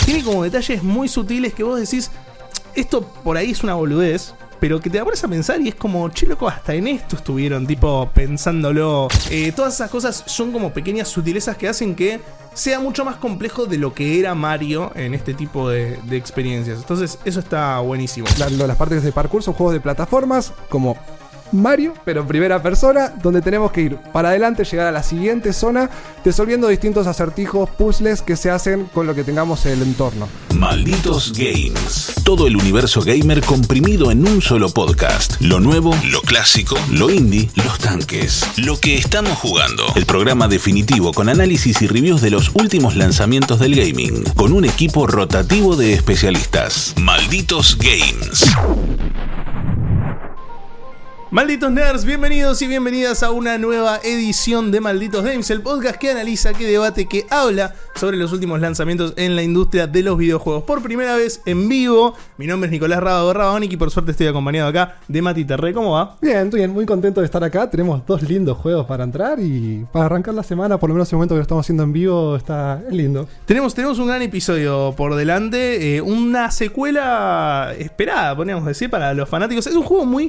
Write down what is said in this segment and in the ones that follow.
tiene como detalles muy sutiles que vos decís, esto por ahí es una boludez, pero que te pones a pensar y es como, che loco, hasta en esto estuvieron tipo pensándolo. Todas esas cosas son como pequeñas sutilezas que hacen que sea mucho más complejo de lo que era Mario en este tipo de experiencias. Entonces eso está buenísimo. Las partes de parkour son juegos de plataformas como Mario, pero en primera persona, donde tenemos que ir para adelante, llegar a la siguiente zona, resolviendo distintos acertijos, puzzles que se hacen con lo que tengamos en el entorno. Malditos Games. Todo el universo gamer comprimido en un solo podcast. Lo nuevo, lo clásico, lo indie, los tanques. Lo que estamos jugando. El programa definitivo con análisis y reviews de los últimos lanzamientos del gaming. Con un equipo rotativo de especialistas. Malditos Games. Malditos nerds, bienvenidos y bienvenidas a una nueva edición de Malditos Games, el podcast que analiza, que debate, que habla sobre los últimos lanzamientos en la industria de los videojuegos. Por primera vez en vivo, mi nombre es Nicolás Rabonic y por suerte estoy acompañado acá de Mati Terré. ¿Cómo va? Bien, estoy muy contento de estar acá. Tenemos dos lindos juegos para entrar y para arrancar la semana, por lo menos el momento que lo estamos haciendo en vivo, es lindo. Tenemos un gran episodio por delante, una secuela esperada, podríamos decir, para los fanáticos. Es un juego muy...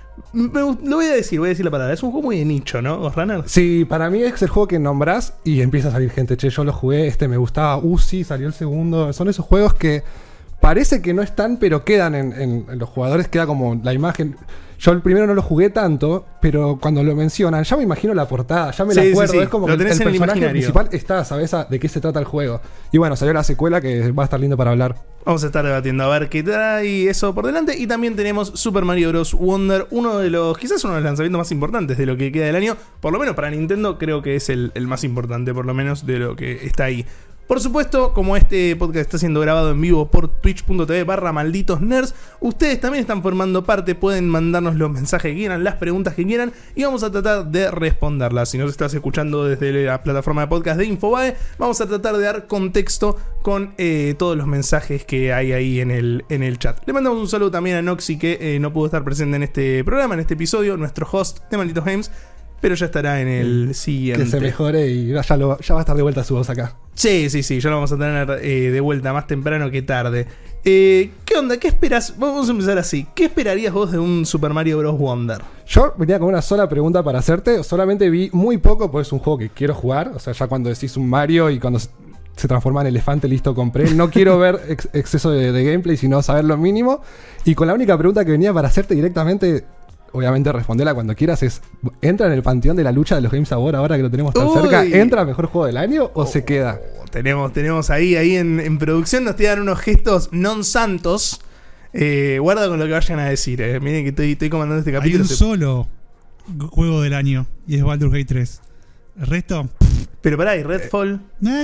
Lo voy a decir la palabra. Es un juego muy de nicho, ¿no, Ghostrunner? Sí, para mí es el juego que nombrás y empieza a salir gente. Che, yo lo jugué, me gustaba. Sí, salió el segundo. Son esos juegos que parece que no están, pero quedan en los jugadores. Queda como la imagen. Yo el primero no lo jugué tanto, pero cuando lo mencionan, ya me imagino la portada, ya me la acuerdo. Sí. Es como lo que tenés el en personaje principal está, ¿sabes de qué se trata el juego? Y bueno, salió la secuela que va a estar lindo para hablar. Vamos a estar debatiendo a ver qué trae eso por delante. Y también tenemos Super Mario Bros. Wonder, quizás uno de los lanzamientos más importantes de lo que queda del año. Por lo menos para Nintendo creo que es el más importante, por lo menos de lo que está ahí. Por supuesto, como este podcast está siendo grabado en vivo por twitch.tv/malditosnerds, ustedes también están formando parte, pueden mandarnos los mensajes que quieran, las preguntas que quieran y vamos a tratar de responderlas. Si nos estás escuchando desde la plataforma de podcast de Infobae, vamos a tratar de dar contexto con todos los mensajes que hay ahí en el chat. Le mandamos un saludo también a Noxy, que no pudo estar presente en este programa, en este episodio, nuestro host de Malditos Games, pero ya estará en el siguiente. Que se mejore y ya va a estar de vuelta su voz acá. Sí, ya lo vamos a tener de vuelta más temprano que tarde. ¿Qué onda? ¿Qué esperas? Vamos a empezar así. ¿Qué esperarías vos de un Super Mario Bros. Wonder? Yo venía con una sola pregunta para hacerte. Solamente vi muy poco, porque es un juego que quiero jugar. O sea, ya cuando decís un Mario y cuando se transforma en elefante, listo, compré. No quiero ver exceso de gameplay, sino saber lo mínimo. Y con la única pregunta que venía para hacerte directamente... Obviamente respondela cuando quieras, ¿entra en el panteón de la lucha de los Games Awards ahora que lo tenemos tan cerca? ¿Entra mejor juego del año o se queda? Tenemos ahí en producción, nos tiran unos gestos non santos. Guarda con lo que vayan a decir. Miren que estoy comandando este capítulo. Hay un solo juego del año y es Baldur's Gate 3. El resto... Pero pará, ¿y Redfall?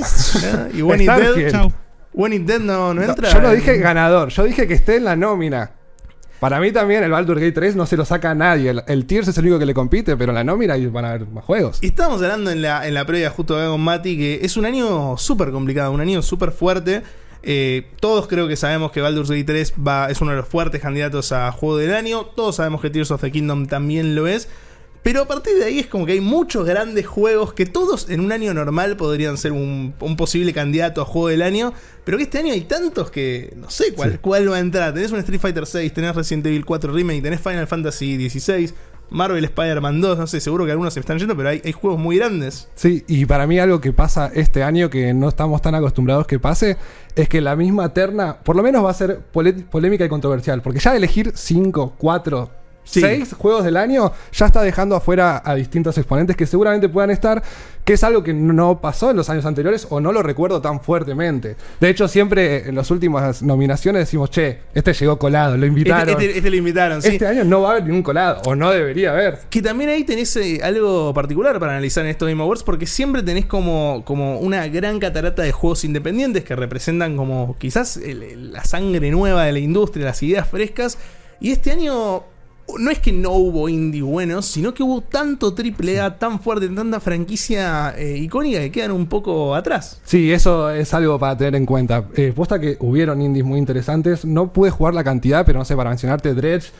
¿Y When It Dead? Chau. When It Dead no entra. Yo no dije ganador, yo dije que esté en la nómina. Para mí también el Baldur's Gate 3 no se lo saca a nadie. El Tears es el único que le compite, pero en la nómina van a haber más juegos. Y estábamos hablando en la previa justo acá con Mati que es un año súper complicado, un año súper fuerte. Todos creo que sabemos que Baldur's Gate 3 es uno de los fuertes candidatos a juego del año. Todos sabemos que Tears of the Kingdom también lo es. Pero a partir de ahí es como que hay muchos grandes juegos que todos en un año normal podrían ser un posible candidato a juego del año, pero que este año hay tantos que no sé cuál va a entrar. Tenés un Street Fighter 6, tenés Resident Evil 4 Remake, tenés Final Fantasy 16, Marvel Spider-Man 2, no sé, seguro que algunos se están yendo, pero hay juegos muy grandes. Sí, y para mí algo que pasa este año que no estamos tan acostumbrados que pase, es que la misma terna, por lo menos va a ser polémica y controversial, porque ya elegir 5, 4... 6 juegos del año ya está dejando afuera a distintos exponentes que seguramente puedan estar, que es algo que no pasó en los años anteriores o no lo recuerdo tan fuertemente. De hecho, siempre en las últimas nominaciones decimos, che, este llegó colado, lo invitaron. Este lo invitaron, sí. Este año no va a haber ningún colado, o no debería haber. Que también ahí tenés algo particular para analizar en estos Game Awards, porque siempre tenés como una gran catarata de juegos independientes que representan como quizás la sangre nueva de la industria, las ideas frescas. Y este año... no es que no hubo indie buenos, sino que hubo tanto AAA tan fuerte, tanta franquicia icónica que quedan un poco atrás. Sí, eso es algo para tener en cuenta. Posta que hubieron indies muy interesantes. No pude jugar la cantidad, pero no sé, para mencionarte Dredge,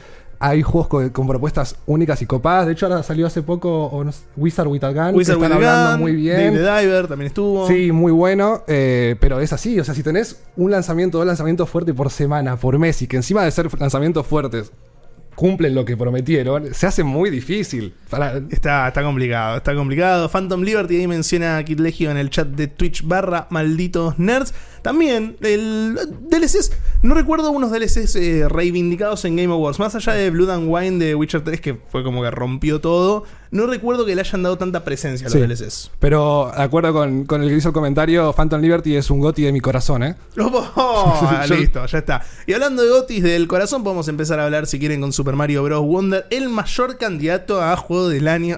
hay juegos con propuestas únicas y copadas. De hecho, ahora salió hace poco Wizard with a Gun. Wizard que with están a hablando Gun, muy bien. Dave the Diver también estuvo. Sí, muy bueno. Pero es así. O sea, si tenés un lanzamiento, dos lanzamientos fuertes por semana, por mes, y que encima de ser lanzamientos fuertes cumplen lo que prometieron, se hace muy difícil. Está complicado, está complicado. Phantom Liberty ahí menciona a Kid Legio en el chat de Twitch /malditos-nerds. También el DLCs, no recuerdo unos DLCs reivindicados en Game Awards, más allá de Blood and Wine de Witcher 3, que fue como que rompió todo. No recuerdo que le hayan dado tanta presencia a los DLCs. Pero de acuerdo con el que hizo el comentario, Phantom Liberty es un GOTY de mi corazón, ¿eh? Listo, ya está. Y hablando de GOTYs del corazón, podemos empezar a hablar, si quieren, con Super Mario Bros. Wonder, el mayor candidato a juego del año.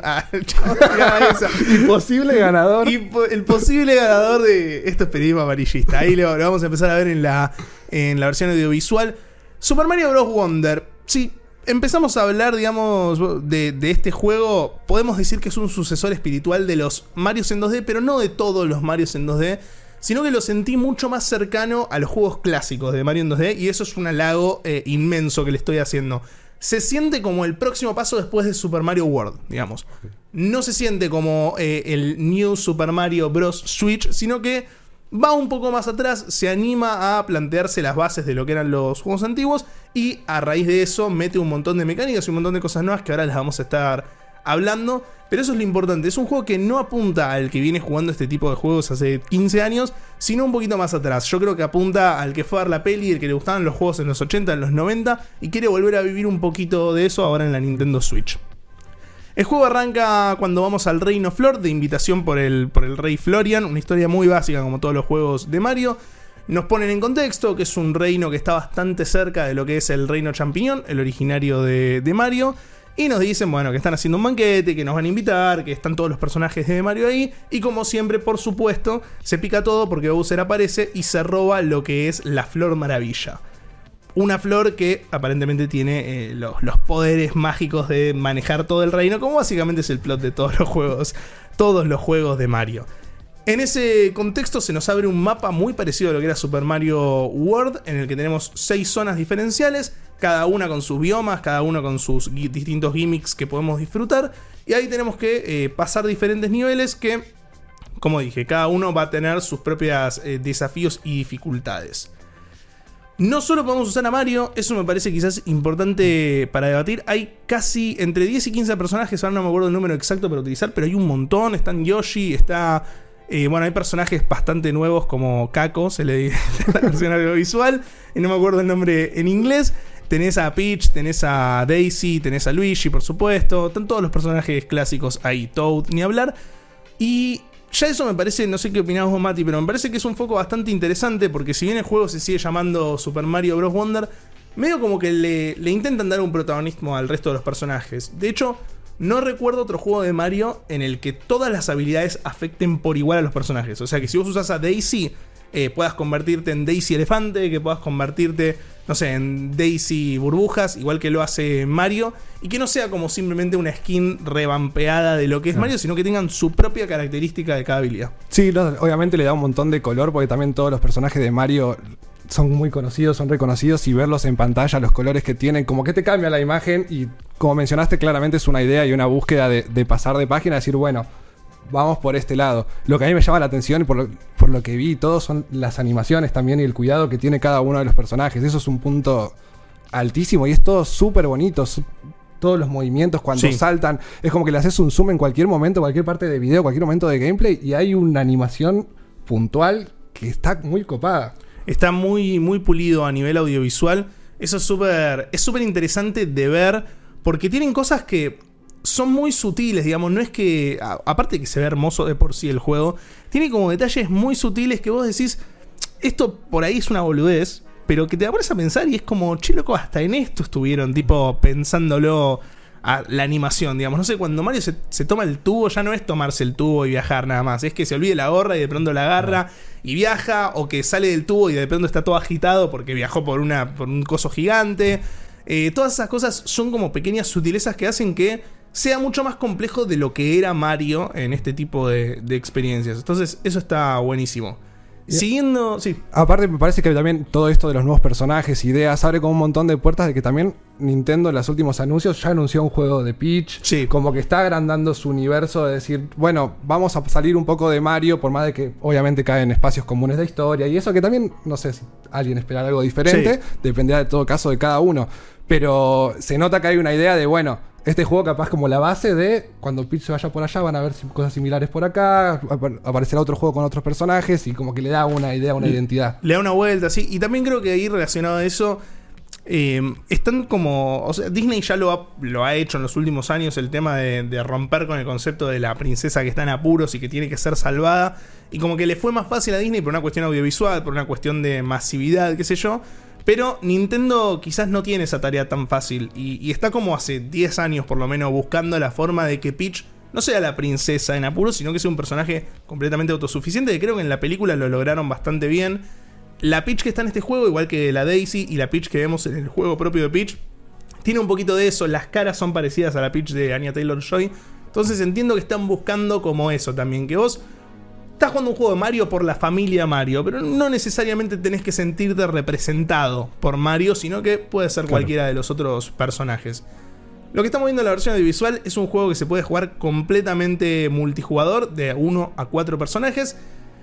Imposible ganador. El posible ganador de esto es periodismo amarillista. Ahí lo vamos a empezar a ver en la versión audiovisual. Super Mario Bros. Wonder. Sí, empezamos a hablar, digamos, de este juego. Podemos decir que es un sucesor espiritual de los Marios en 2D, pero no de todos los Marios en 2D, sino que lo sentí mucho más cercano a los juegos clásicos de Mario en 2D, y eso es un halago inmenso que le estoy haciendo. Se siente como el próximo paso después de Super Mario World, digamos. No se siente como el New Super Mario Bros. Switch, sino que va un poco más atrás, se anima a plantearse las bases de lo que eran los juegos antiguos, y a raíz de eso mete un montón de mecánicas y un montón de cosas nuevas que ahora las vamos a estar hablando. Pero eso es lo importante, es un juego que no apunta al que viene jugando este tipo de juegos hace 15 años, sino un poquito más atrás. Yo creo que apunta al que fue a ver la peli, el que le gustaban los juegos en los 80, en los 90, y quiere volver a vivir un poquito de eso ahora en la Nintendo Switch. El juego arranca cuando vamos al Reino Flor, de invitación por el rey Florian, una historia muy básica como todos los juegos de Mario. Nos ponen en contexto que es un reino que está bastante cerca de lo que es el Reino Champiñón, el originario de Mario. Y nos dicen, bueno, que están haciendo un banquete, que nos van a invitar, que están todos los personajes de Mario ahí. Y como siempre, por supuesto, se pica todo porque Bowser aparece y se roba lo que es la Flor Maravilla. Una flor que aparentemente tiene los poderes mágicos de manejar todo el reino, como básicamente es el plot de todos los juegos de Mario. En ese contexto se nos abre un mapa muy parecido a lo que era Super Mario World, en el que tenemos 6 zonas diferenciales, cada una con sus biomas, cada una con sus distintos gimmicks que podemos disfrutar. Y ahí tenemos que pasar diferentes niveles que, como dije, cada uno va a tener sus propios desafíos y dificultades. No solo podemos usar a Mario, eso me parece quizás importante para debatir. Hay casi entre 10 y 15 personajes, ahora no me acuerdo el número exacto para utilizar, pero hay un montón. Están Yoshi, está... bueno, hay personajes bastante nuevos como Kako, se le dice en la versión audiovisual, y no me acuerdo el nombre en inglés. Tenés a Peach, tenés a Daisy, tenés a Luigi, por supuesto. Están todos los personajes clásicos ahí, Toad, ni hablar. Y ya eso me parece, no sé qué opinás vos, Mati, pero me parece que es un foco bastante interesante, porque si bien el juego se sigue llamando Super Mario Bros. Wonder, medio como que le intentan dar un protagonismo al resto de los personajes. De hecho, no recuerdo otro juego de Mario en el que todas las habilidades afecten por igual a los personajes. O sea, que si vos usás a Daisy, puedas convertirte en Daisy Elefante, que puedas convertirte, no sé, en Daisy Burbujas, igual que lo hace Mario, y que no sea como simplemente una skin revampeada de lo que es Mario, sino que tengan su propia característica de cada habilidad. Sí, obviamente le da un montón de color, porque también todos los personajes de Mario son muy conocidos, son reconocidos, y verlos en pantalla, los colores que tienen, como que te cambia la imagen. Y como mencionaste, claramente es una idea y una búsqueda de pasar de página, decir, bueno, vamos por este lado. Lo que a mí me llama la atención, y por lo que vi, todo son las animaciones también, y el cuidado que tiene cada uno de los personajes. Eso es un punto altísimo, y es todo súper bonito. Todos los movimientos cuando saltan, es como que le haces un zoom en cualquier momento, cualquier parte de video, cualquier momento de gameplay, y hay una animación puntual que está muy copada. Está muy, muy pulido a nivel audiovisual. Eso es súper interesante de ver, porque tienen cosas que son muy sutiles, digamos. No es que, aparte de que se ve hermoso de por sí el juego, tiene como detalles muy sutiles que vos decís, esto por ahí es una boludez, pero que te pones a pensar y es como, che, loco, hasta en esto estuvieron tipo pensándolo a la animación, digamos. No sé, cuando Mario se toma el tubo, ya no es tomarse el tubo y viajar nada más, es que se olvide la gorra y de pronto la agarra y viaja, o que sale del tubo y de pronto está todo agitado porque viajó por un coso gigante. Todas esas cosas son como pequeñas sutilezas que hacen que sea mucho más complejo de lo que era Mario en este tipo de experiencias. Entonces eso está buenísimo. Siguiendo, sí. Aparte me parece que también todo esto de los nuevos personajes, ideas, abre como un montón de puertas de que también Nintendo en los últimos anuncios ya anunció un juego de Peach. Sí. Como que está agrandando su universo de decir, bueno, vamos a salir un poco de Mario, por más de que obviamente cae en espacios comunes de historia. Y eso que también, no sé si alguien espera algo diferente, dependerá de todo caso de cada uno. Pero se nota que hay una idea de, bueno, este juego capaz como la base de cuando Peach se vaya por allá van a ver cosas similares por acá, aparecerá otro juego con otros personajes y como que le da una idea, una identidad. Le da una vuelta, sí. Y también creo que ahí relacionado a eso, están como... O sea, Disney ya lo ha hecho en los últimos años, el tema de romper con el concepto de la princesa que está en apuros y que tiene que ser salvada. Y como que le fue más fácil a Disney por una cuestión audiovisual, por una cuestión de masividad, qué sé yo. Pero Nintendo quizás no tiene esa tarea tan fácil y está como hace 10 años por lo menos buscando la forma de que Peach no sea la princesa en apuros, sino que sea un personaje completamente autosuficiente, que creo que en la película lo lograron bastante bien. La Peach que está en este juego, igual que la Daisy y la Peach que vemos en el juego propio de Peach, tiene un poquito de eso, las caras son parecidas a la Peach de Anya Taylor-Joy. Entonces entiendo que están buscando como eso también, que vos estás jugando un juego de Mario por la familia Mario, pero no necesariamente tenés que sentirte representado por Mario, sino que puede ser cualquiera de los otros personajes. Lo que estamos viendo en la versión audiovisual es un juego que se puede jugar completamente multijugador, de 1 a 4 personajes.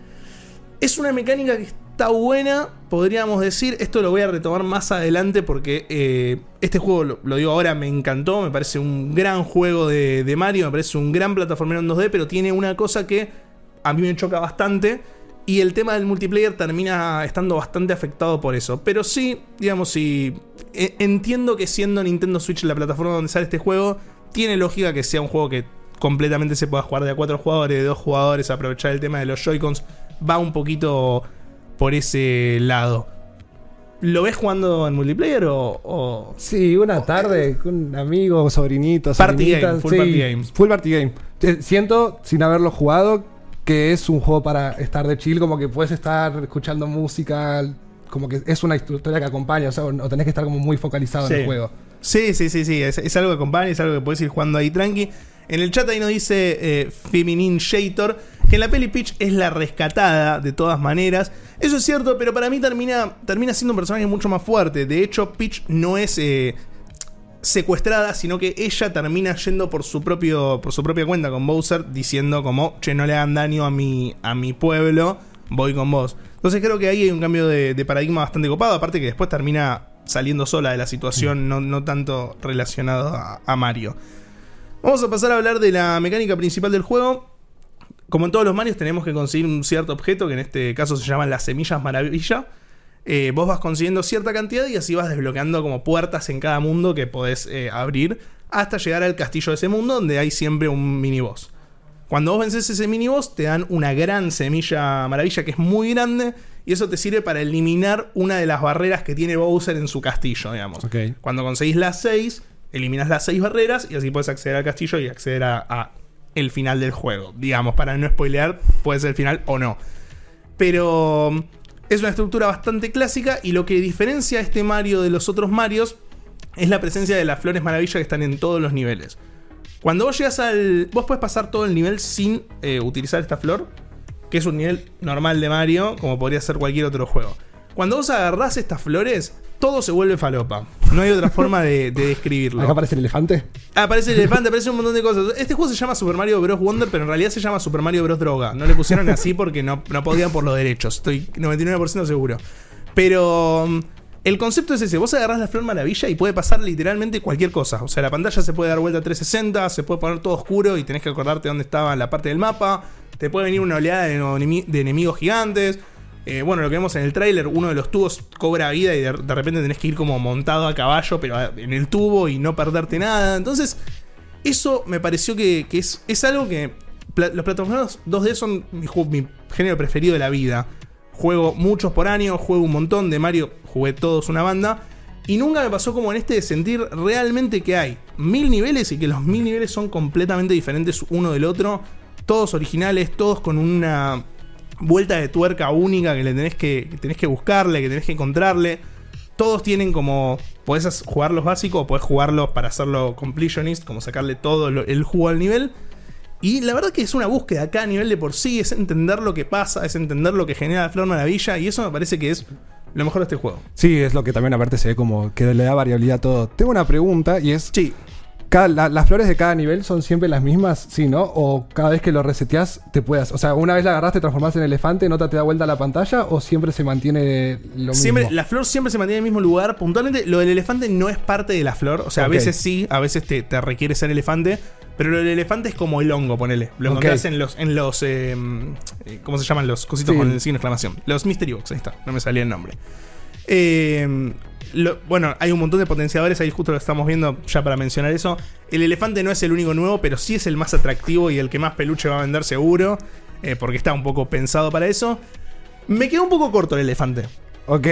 Es una mecánica que está buena, podríamos decir. Esto lo voy a retomar más adelante porque este juego, lo digo ahora, me encantó. Me parece un gran juego de Mario, me parece un gran plataformero en 2D, pero tiene una cosa que a mí me choca bastante y el tema del multiplayer termina estando bastante afectado por eso. Pero sí, digamos, sí, entiendo que siendo Nintendo Switch la plataforma donde sale este juego, tiene lógica que sea un juego que completamente se pueda jugar de a 4 jugadores, de 2 jugadores, aprovechar el tema de los Joy-Cons, va un poquito por ese lado. ¿Lo ves jugando en multiplayer o...? Sí, una tarde con amigos, sobrinitos, party game, full party game. Full party game. Siento, sin haberlo jugado, que es un juego para estar de chill, como que puedes estar escuchando música, como que es una historia que acompaña, o sea, o tenés que estar como muy focalizado en el juego. Sí, es algo que acompaña, es algo que puedes ir jugando ahí tranqui. En el chat ahí nos dice Feminin Shator que en la peli Peach es la rescatada de todas maneras. Eso es cierto, pero para mí termina siendo un personaje mucho más fuerte. De hecho, Peach no es secuestrada, sino que ella termina yendo por su propia cuenta con Bowser, diciendo como, che, no le hagan daño a mi pueblo, voy con vos. Entonces creo que ahí hay un cambio de paradigma bastante copado, aparte que después termina saliendo sola de la situación, no tanto relacionado a Mario. Vamos a pasar a hablar de la mecánica principal del juego. Como en todos los Marios tenemos que conseguir un cierto objeto, que en este caso se llaman las semillas maravilla. Vos vas consiguiendo cierta cantidad y así vas desbloqueando como puertas en cada mundo que podés abrir hasta llegar al castillo de ese mundo, donde hay siempre un miniboss. Cuando vos vences ese miniboss te dan una gran semilla maravilla que es muy grande y eso te sirve para eliminar una de las barreras que tiene Bowser en su castillo, digamos. Okay. Cuando conseguís las 6, eliminas las 6 barreras y así puedes acceder al castillo y acceder a el final del juego. Digamos, para no spoilear, puede ser el final o no. Pero es una estructura bastante clásica y lo que diferencia a este Mario de los otros Marios es la presencia de las flores maravilla que están en todos los niveles. Cuando vos llegas vos podés pasar todo el nivel sin utilizar esta flor, que es un nivel normal de Mario, como podría ser cualquier otro juego. Cuando vos agarrás estas flores, todo se vuelve falopa. No hay otra forma de describirlo. ¿Acá aparece el elefante? Aparece el elefante, aparece un montón de cosas. Este juego se llama Super Mario Bros. Wonder, pero en realidad se llama Super Mario Bros. Droga. No le pusieron así porque no podían por los derechos. Estoy 99% seguro. Pero el concepto es ese. Vos agarrás la flor maravilla y puede pasar literalmente cualquier cosa. O sea, la pantalla se puede dar vuelta a 360, se puede poner todo oscuro y tenés que acordarte dónde estaba la parte del mapa. Te puede venir una oleada de enemigos gigantes. Bueno, lo que vemos en el tráiler, uno de los tubos cobra vida y de repente tenés que ir como montado a caballo, pero en el tubo y no perderte nada. Entonces, eso me pareció que es algo que... Los plataformas 2D son mi género preferido de la vida. Juego muchos por año, juego un montón. De Mario jugué todos una banda. Y nunca me pasó como en este de sentir realmente que hay 1000 niveles y que los 1000 niveles son completamente diferentes uno del otro. Todos originales, todos con una vuelta de tuerca única que tenés que buscarle, que tenés que encontrarle. Todos tienen como... Podés jugar los básicos o podés jugarlos para hacerlo completionist, como sacarle todo el jugo al nivel. Y la verdad que es una búsqueda acá a nivel de por sí, es entender lo que pasa, es entender lo que genera la Flor Maravilla, y eso me parece que es lo mejor de este juego. Sí, es lo que también aparte se ve como que le da variabilidad a todo. Tengo una pregunta y es... Sí. ¿Las flores de cada nivel son siempre las mismas? Sí, ¿no? O cada vez que lo reseteas te puedas... O sea, una vez la agarras, te transformas en elefante, ¿no te da vuelta la pantalla? ¿O siempre se mantiene lo Siempre, mismo? la flor siempre se mantiene en el mismo lugar. Puntualmente, lo del elefante no es parte de la flor. O sea, a veces sí, a veces te requiere ser elefante. Pero lo del elefante es como el hongo, ponele. Lo encontrás en los ¿cómo se llaman los cositos con el signo de exclamación? Los Mystery Box, ahí está, no me salía el nombre. Bueno, hay un montón de potenciadores, ahí justo lo estamos viendo ya para mencionar eso. El elefante no es el único nuevo, pero sí es el más atractivo y el que más peluche va a vender seguro, porque está un poco pensado para eso. Me quedó un poco corto el elefante. Ok.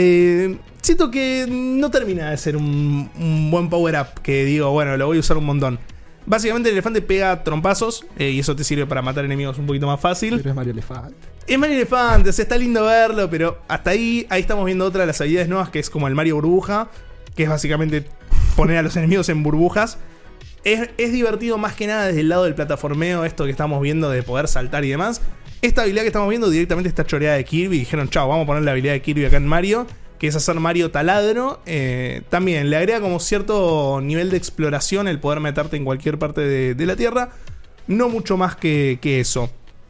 Siento que no termina de ser un buen power up, que digo, bueno, lo voy a usar un montón. Básicamente el elefante pega trompazos, y eso te sirve para matar enemigos un poquito más fácil. Pero es Mario Elefante. Es Mario Elefante, o sea, está lindo verlo, pero hasta ahí estamos viendo otra de las habilidades nuevas, que es como el Mario Burbuja, que es básicamente poner a los enemigos en burbujas. Es divertido más que nada desde el lado del plataformeo, esto que estamos viendo de poder saltar y demás. Esta habilidad que estamos viendo directamente está choreada de Kirby, y dijeron, chao, vamos a poner la habilidad de Kirby acá en Mario, que es hacer Mario taladro. También le agrega como cierto nivel de exploración el poder meterte en cualquier parte de la Tierra. No mucho más que eso.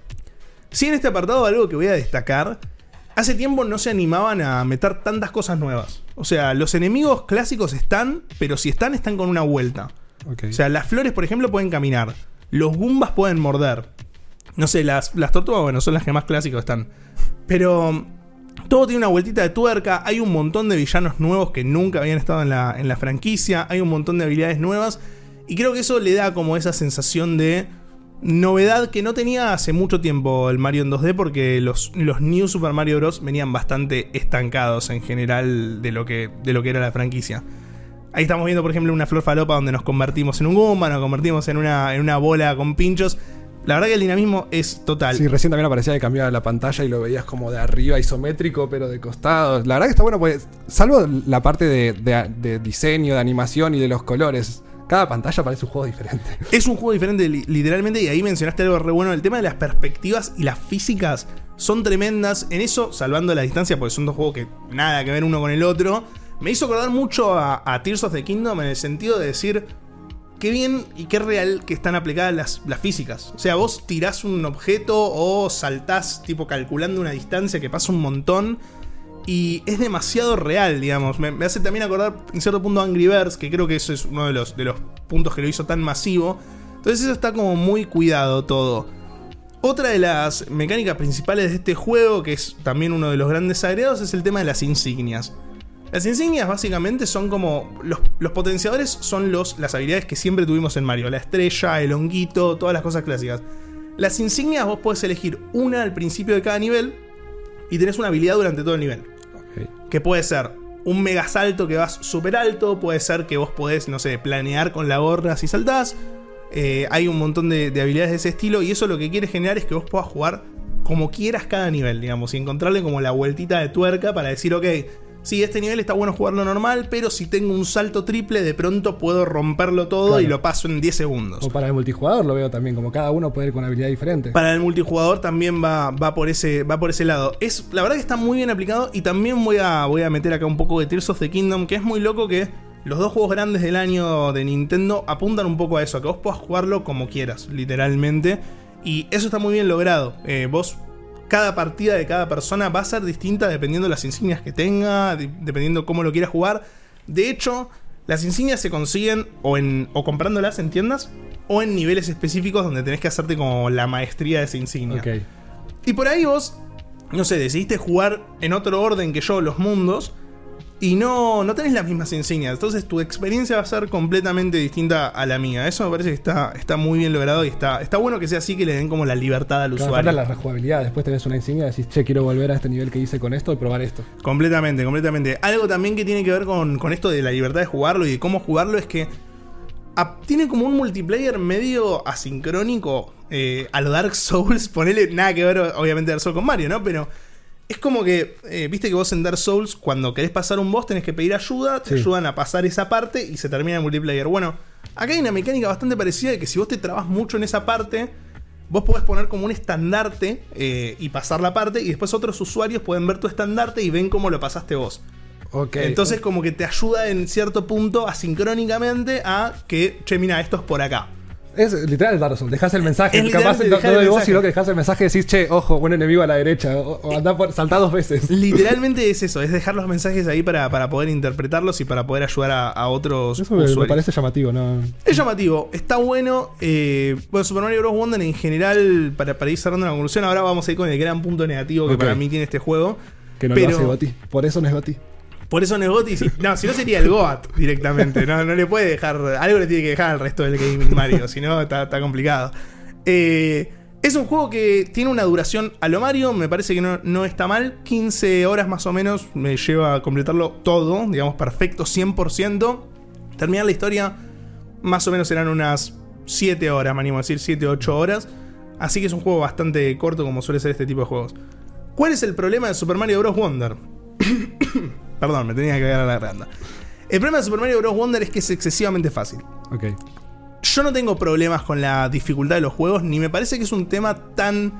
Sí, en este apartado algo que voy a destacar. Hace tiempo no se animaban a meter tantas cosas nuevas. O sea, los enemigos clásicos están, pero si están con una vuelta. Okay. O sea, las flores, por ejemplo, pueden caminar. Los Goombas pueden morder. No sé, las tortugas, bueno, son las que más clásicos están. Pero todo tiene una vueltita de tuerca. Hay un montón de villanos nuevos que nunca habían estado en la franquicia. Hay un montón de habilidades nuevas. Y creo que eso le da como esa sensación de novedad que no tenía hace mucho tiempo el Mario en 2D, porque los New Super Mario Bros. Venían bastante estancados en general de lo que era la franquicia. Ahí estamos viendo, por ejemplo, una flor falopa donde nos convertimos en un Goomba, nos convertimos en una bola con pinchos. La verdad que el dinamismo es total. Sí, recién también aparecía que cambiaba la pantalla y lo veías como de arriba isométrico, pero de costado. La verdad que está bueno, pues, salvo la parte de diseño, de animación y de los colores, cada pantalla parece un juego diferente. Es un juego diferente, literalmente, y ahí mencionaste algo re bueno. El tema de las perspectivas y las físicas son tremendas. En eso, salvando la distancia, porque son dos juegos que nada que ver uno con el otro, me hizo acordar mucho a Tears of the Kingdom, en el sentido de decir qué bien y qué real que están aplicadas las físicas. O sea, vos tirás un objeto o saltás tipo calculando una distancia que pasa un montón, y es demasiado real, digamos. Me hace también acordar en cierto punto a Angry Birds, que creo que eso es uno de los puntos que lo hizo tan masivo. Entonces eso está como muy cuidado todo. Otra de las mecánicas principales de este juego, que es también uno de los grandes agregados, es el tema de las insignias. Las insignias básicamente son como los potenciadores, son las habilidades que siempre tuvimos en Mario. La estrella, el honguito, todas las cosas clásicas. Las insignias vos podés elegir una al principio de cada nivel y tenés una habilidad durante todo el nivel. Okay. Que puede ser un mega salto que vas súper alto, puede ser que vos podés, no sé, planear con la gorra si saltás. Hay un montón de habilidades de ese estilo, y eso lo que quiere generar es que vos puedas jugar como quieras cada nivel, digamos, y encontrarle como la vueltita de tuerca para decir, ok, sí, este nivel está bueno jugarlo normal, pero si tengo un salto triple, de pronto puedo romperlo todo, claro, y lo paso en 10 segundos. O para el multijugador lo veo también, como cada uno puede ir con una habilidad diferente. Para el multijugador también va por ese lado. La verdad que está muy bien aplicado, y también voy a meter acá un poco de Tears of the Kingdom, que es muy loco que los dos juegos grandes del año de Nintendo apuntan un poco a eso, a que vos puedas jugarlo como quieras, literalmente. Y eso está muy bien logrado. Cada partida de cada persona va a ser distinta dependiendo de las insignias que tenga, dependiendo cómo lo quiera jugar. De hecho, las insignias se consiguen o comprándolas en tiendas, o en niveles específicos donde tenés que hacerte como la maestría de esa insignia. Okay. Y por ahí vos, no sé, decidiste jugar en otro orden que yo los mundos, y no tenés las mismas insignias. Entonces tu experiencia va a ser completamente distinta a la mía. Eso me parece que está muy bien logrado, y está bueno que sea así, que le den como la libertad al usuario. Falta la rejugabilidad. Después tenés una insignia y decís, che, quiero volver a este nivel que hice con esto y probar esto. Completamente. Algo también que tiene que ver con esto de la libertad de jugarlo y de cómo jugarlo es que tiene como un multiplayer medio asincrónico, a lo Dark Souls. Ponele, nada que ver obviamente Dark Souls con Mario, ¿no? Pero es como que, viste que vos en Dark Souls, cuando querés pasar un boss, tenés que pedir ayuda, te ayudan a pasar esa parte y se termina el multiplayer. Bueno, Acá hay una mecánica bastante parecida de que si vos te trabas mucho en esa parte, vos podés poner como un estandarte y pasar la parte, y después otros usuarios pueden ver tu estandarte y ven cómo lo pasaste vos. Okay. Entonces como que te ayuda en cierto punto asincrónicamente a que, che, mira, esto es por acá. Es literal el Dark Souls, dejás el mensaje, Es capaz literalmente no dejar de el vos, mensaje. sino que dejás el mensaje y decís, che, ojo, buen enemigo a la derecha, o andá por, saltá 2 veces. Literalmente es eso, es dejar los mensajes ahí para poder interpretarlos y para poder ayudar a otros Eso usuarios. me parece llamativo, ¿no? Es llamativo, está bueno. Bueno, Super Mario Bros. Wonder en general, para ir cerrando la conclusión, ahora vamos a ir con el gran punto negativo que para mí tiene este juego. Que no pero lo hace Gotti, por eso no es Gotti. por eso no es GOTY. No, si no sería el GOAT directamente. No le puede dejar. Algo le tiene que dejar al resto del gaming Mario. Si no, está complicado. Es un juego que tiene una duración a lo Mario. Me parece que no está mal. 15 horas más o menos me lleva a completarlo todo. Digamos, perfecto, 100%. Terminar la historia, más o menos serán unas 7 horas, me animo a decir, 7-8 horas. Así que es un juego bastante corto, como suele ser este tipo de juegos. ¿Cuál es el problema de Super Mario Bros. Wonder? Perdón, me tenía que cagar a la garganta. El problema de Super Mario Bros. Wonder es que es excesivamente fácil. Ok. Yo no tengo problemas con la dificultad de los juegos, ni me parece que es un tema tan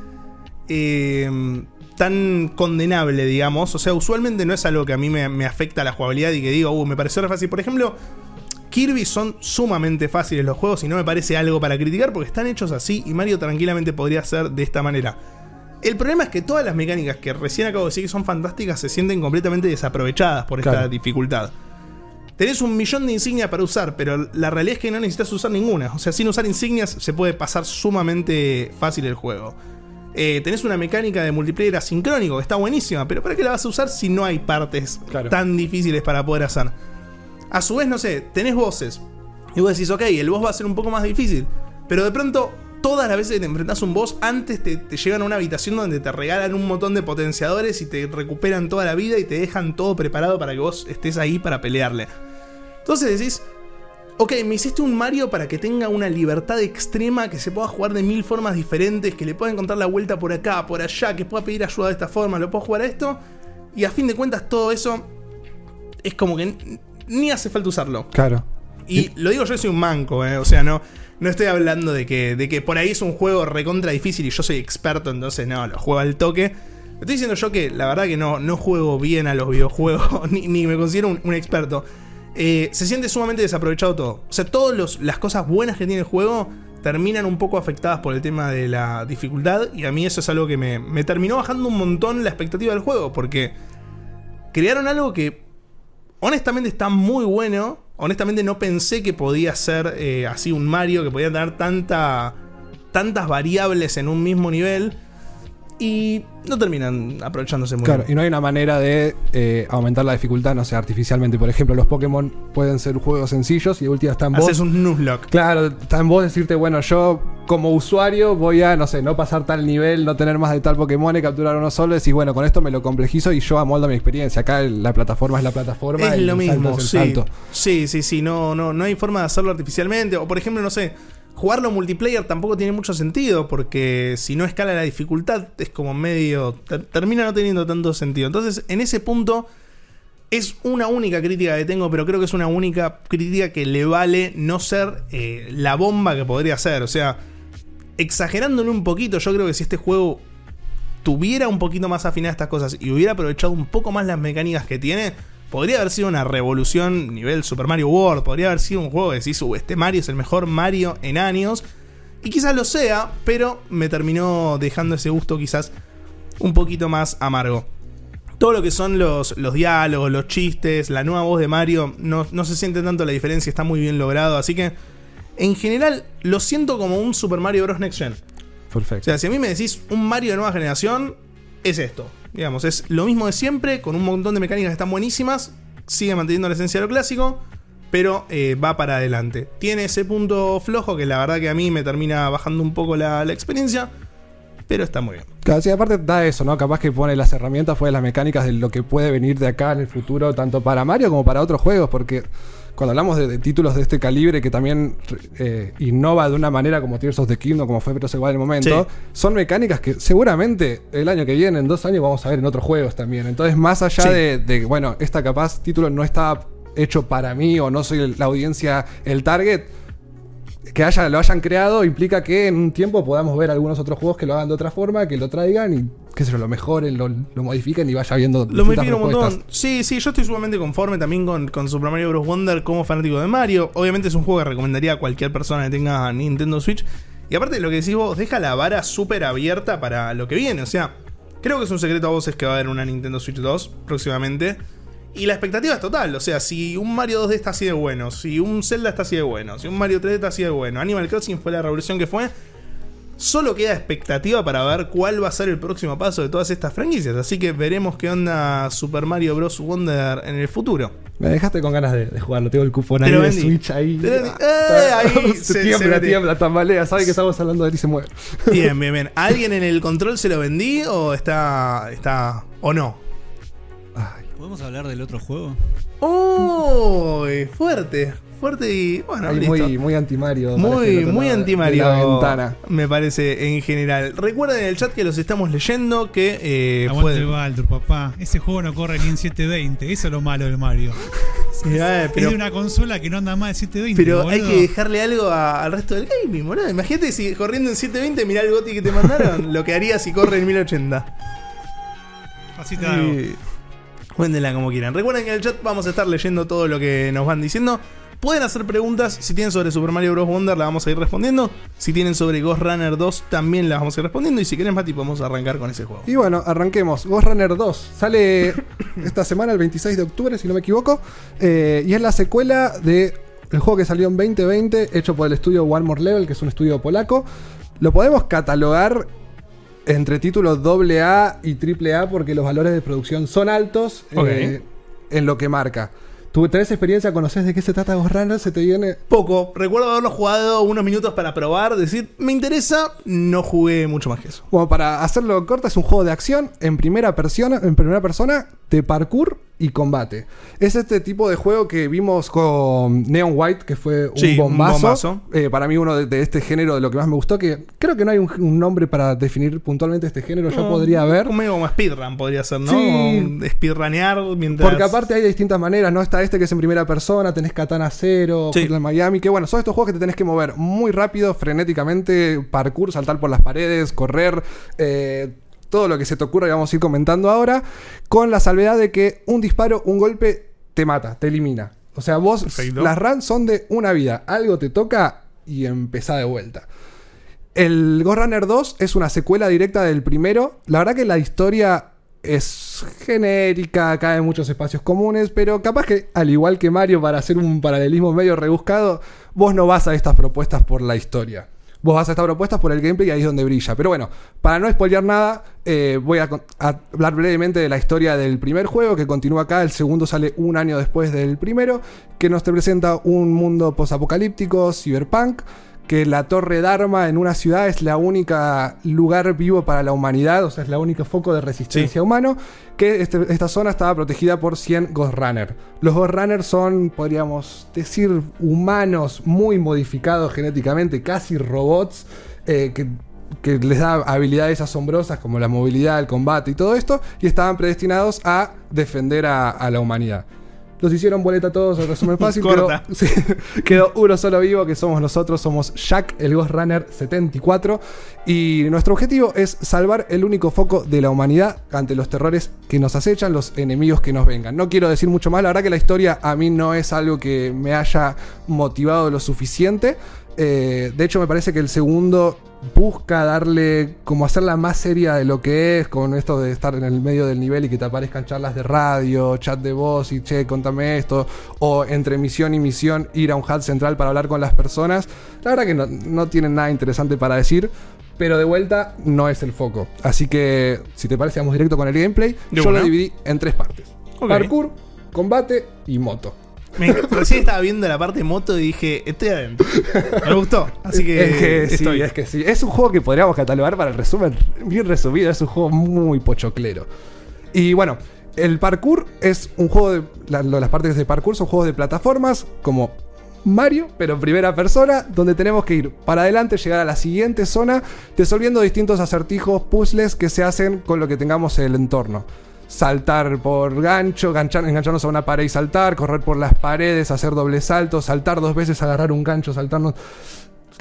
condenable, digamos. O sea, usualmente no es algo que a mí me afecta la jugabilidad y que digo, me pareció re fácil. Por ejemplo, Kirby son sumamente fáciles los juegos y no me parece algo para criticar porque están hechos así y Mario tranquilamente podría ser de esta manera. El problema es que todas las mecánicas que recién acabo de decir que son fantásticas se sienten completamente desaprovechadas por esta dificultad. Tenés 1.000.000 de insignias para usar, pero la realidad es que no necesitas usar ninguna. O sea, sin usar insignias se puede pasar sumamente fácil el juego. Tenés una mecánica de multiplayer asincrónico que está buenísima, pero ¿para qué la vas a usar si no hay partes tan difíciles para poder hacer? A su vez, no sé, tenés bosses y vos decís, ok, el boss va a ser un poco más difícil, pero de pronto todas las veces que te enfrentás a un boss, antes te llevan a una habitación donde te regalan un montón de potenciadores y te recuperan toda la vida y te dejan todo preparado para que vos estés ahí para pelearle. Entonces decís, ok, me hiciste un Mario para que tenga una libertad extrema, que se pueda jugar de 1000 formas diferentes, que le pueda encontrar la vuelta por acá, por allá, que pueda pedir ayuda de esta forma, lo puedo jugar a esto, y a fin de cuentas todo eso es como que ni hace falta usarlo. Claro. Y lo digo yo, soy un manco, o sea, no estoy hablando de que por ahí es un juego recontra difícil y yo soy experto, entonces no, lo juego al toque. Estoy diciendo yo que la verdad que no juego bien a los videojuegos, ni me considero un experto. Se siente sumamente desaprovechado todo. O sea, todas las cosas buenas que tiene el juego terminan un poco afectadas por el tema de la dificultad. Y a mí eso es algo que me terminó bajando un montón la expectativa del juego, porque crearon algo que honestamente está muy bueno. Honestamente no pensé que podía ser así un Mario, que podía tener tantas variables en un mismo nivel. Y no terminan aprovechándose muy bien. Y no hay una manera de aumentar la dificultad, no sé, artificialmente. Por ejemplo, los Pokémon pueden ser juegos sencillos y de última está en vos. Haces un Nuzlocke. Claro, está en vos decirte, bueno, yo como usuario voy a, no sé, no pasar tal nivel, no tener más de tal Pokémon y capturar uno solo. Decís, bueno, con esto me lo complejizo y yo amoldo mi experiencia. Acá la plataforma es la plataforma. Es y lo mismo, es el salto. Sí. No hay forma de hacerlo artificialmente. O por ejemplo, no sé, jugarlo multiplayer tampoco tiene mucho sentido, porque si no escala la dificultad es como medio... termina no teniendo tanto sentido. Entonces, en ese punto es una única crítica que tengo, pero creo que es una única crítica que le vale no ser la bomba que podría ser. O sea, exagerándolo un poquito, yo creo que si este juego tuviera un poquito más afinadas estas cosas y hubiera aprovechado un poco más las mecánicas que tiene, podría haber sido una revolución nivel Super Mario World. Podría haber sido un juego que decís, este Mario es el mejor Mario en años. Y quizás lo sea, pero me terminó dejando ese gusto quizás un poquito más amargo. Todo lo que son los diálogos, los chistes, la nueva voz de Mario, no se siente tanto la diferencia, está muy bien logrado. Así que, en general, lo siento como un Super Mario Bros. Next Gen. Perfecto. O sea, si a mí me decís un Mario de nueva generación, es esto. Digamos, es lo mismo de siempre, con un montón de mecánicas que están buenísimas. Sigue manteniendo la esencia de lo clásico, pero va para adelante. Tiene ese punto flojo que la verdad que a mí me termina bajando un poco la experiencia, pero está muy bien. Claro, sí, aparte da eso, ¿no? Capaz que pone las herramientas, las mecánicas de lo que puede venir de acá en el futuro, tanto para Mario como para otros juegos, porque cuando hablamos de títulos de este calibre que también innova de una manera como Tears of the Kingdom, como fue Breath of the Wild en el momento, son mecánicas que seguramente el año que viene, en 2 años, vamos a ver en otros juegos también. Entonces, más allá de bueno, esta capaz título no está hecho para mí o no soy la audiencia, el target, que lo hayan creado implica que en un tiempo podamos ver algunos otros juegos que lo hagan de otra forma, que lo traigan y qué sé yo, lo mejoren, lo modifiquen y vaya viendo lo modifiquen un propuestas. montón. Sí, yo estoy sumamente conforme también con Super Mario Bros. Wonder como fanático de Mario. Obviamente es un juego que recomendaría a cualquier persona que tenga Nintendo Switch. Y aparte de lo que decís vos, deja la vara súper abierta para lo que viene. O sea, creo que es un secreto a voces que va a haber una Nintendo Switch 2 próximamente. Y la expectativa es total. O sea, si un Mario 2D está así de bueno, si un Zelda está así de bueno, si un Mario 3D está así de bueno, Animal Crossing fue la revolución que fue. Solo queda expectativa para ver cuál va a ser el próximo paso de todas estas franquicias. Así que veremos qué onda Super Mario Bros. Wonder en el futuro. Me dejaste con ganas de jugarlo. Tengo el cupón ahí de Switch ahí. Ahí se tiembla, tambalea. Sabe que estamos hablando de él y se mueve. Bien. ¿Alguien en el control se lo vendí o está o no? Ay. ¿Podemos hablar del otro juego? ¡Uy! Fuerte y bueno, muy anti-Mario. Muy anti-Mario. La ventana. Me parece en general. Recuerden en el chat que los estamos leyendo. Que aguante el Baldur, papá. Ese juego no corre ni en 720. Eso es lo malo del Mario. Es de una consola que no anda más de 720. Pero boludo. hay que dejarle algo al resto del gaming, boludo. Imagínate si corriendo en 720, mirá el GOTY que te mandaron. Lo que haría si corre en 1080. Así te hago. Cuéntenla como quieran. Recuerden que en el chat vamos a estar leyendo todo lo que nos van diciendo. Pueden hacer preguntas. Si tienen sobre Super Mario Bros. Wonder, la vamos a ir respondiendo. Si tienen sobre Ghost Runner 2, también la vamos a ir respondiendo. Y si quieren, Mati, podemos arrancar con ese juego. Y bueno, arranquemos. Ghost Runner 2 sale esta semana, el 26 de octubre, si no me equivoco. Y es la secuela del juego que salió en 2020, hecho por el estudio One More Level, que es un estudio polaco. Lo podemos catalogar entre títulos AA y AAA porque los valores de producción son altos en lo que marca. ¿Tú tenés experiencia? ¿Conocés de qué se trata Ghost Runner? ¿Se te viene? Poco. Recuerdo haberlo jugado unos minutos para probar, decir, me interesa. No jugué mucho más que eso. Bueno, para hacerlo corto, es un juego de acción en primera persona, de parkour y combate. Es este tipo de juego que vimos con Neon White, que fue un bombazo. Para mí uno de este género de lo que más me gustó, que creo que no hay un nombre para definir puntualmente este género. Yo podría ver. Medio como speedrun podría ser, ¿no? Sí. Speedrunear mientras... Porque aparte hay de distintas maneras, ¿no? Está este que es en primera persona, tenés Katana Zero, Hotline Miami, que bueno, son estos juegos que te tenés que mover muy rápido, frenéticamente, parkour, saltar por las paredes, correr, todo lo que se te ocurra, y vamos a ir comentando ahora, con la salvedad de que un disparo, un golpe, te mata, te elimina. O sea, vos, perfecto. Las runs son de una vida, algo te toca y empezá de vuelta. El Ghost Runner 2 es una secuela directa del primero. La verdad que la historia es genérica, cae en muchos espacios comunes, pero capaz que, al igual que Mario, para hacer un paralelismo medio rebuscado, vos no vas a estas propuestas por la historia. Vos vas a estas propuestas por el gameplay y ahí es donde brilla. Pero bueno, para no spoilear nada, voy a hablar brevemente de la historia del primer juego, que continúa acá. El segundo sale un año después del primero, que nos presenta un mundo posapocalíptico, cyberpunk, que la Torre Dharma en una ciudad es la única lugar vivo para la humanidad, o sea, es la única foco de resistencia humano, que esta zona estaba protegida por 100 Ghost Runner. Los Ghost Runner son, podríamos decir, humanos muy modificados genéticamente, casi robots, que les da habilidades asombrosas como la movilidad, el combate y todo esto, y estaban predestinados a defender a la humanidad. Los hicieron boleta todos, el resumen fácil. Quedó uno solo vivo, que somos nosotros. Somos Jack, el Ghost Runner 74. Y nuestro objetivo es salvar el único foco de la humanidad ante los terrores que nos acechan, los enemigos que nos vengan. No quiero decir mucho más. La verdad que la historia a mí no es algo que me haya motivado lo suficiente. De hecho, me parece que el segundo busca darle, como hacerla más seria de lo que es, con esto de estar en el medio del nivel y que te aparezcan charlas de radio, chat de voz y che, contame esto, o entre misión y misión ir a un HUD central para hablar con las personas. La verdad que no tienen nada interesante para decir, pero de vuelta no es el foco. Así que, si te parece, vamos directo con el gameplay. Yo lo dividí en 3 partes: parkour, combate y moto. Recién estaba viendo la parte moto y dije, estoy adentro. Me gustó. Así que, es que sí. Es un juego que podríamos catalogar, para el resumen bien resumido, es un juego muy pochoclero. Y bueno, el parkour es un juego de... las partes de parkour son juegos de plataformas como Mario, pero en primera persona, donde tenemos que ir para adelante, llegar a la siguiente zona, resolviendo distintos acertijos, puzzles que se hacen con lo que tengamos en el entorno. Saltar por gancho, engancharnos a una pared y saltar, correr por las paredes, hacer doble salto, saltar 2 veces, agarrar un gancho, saltarnos.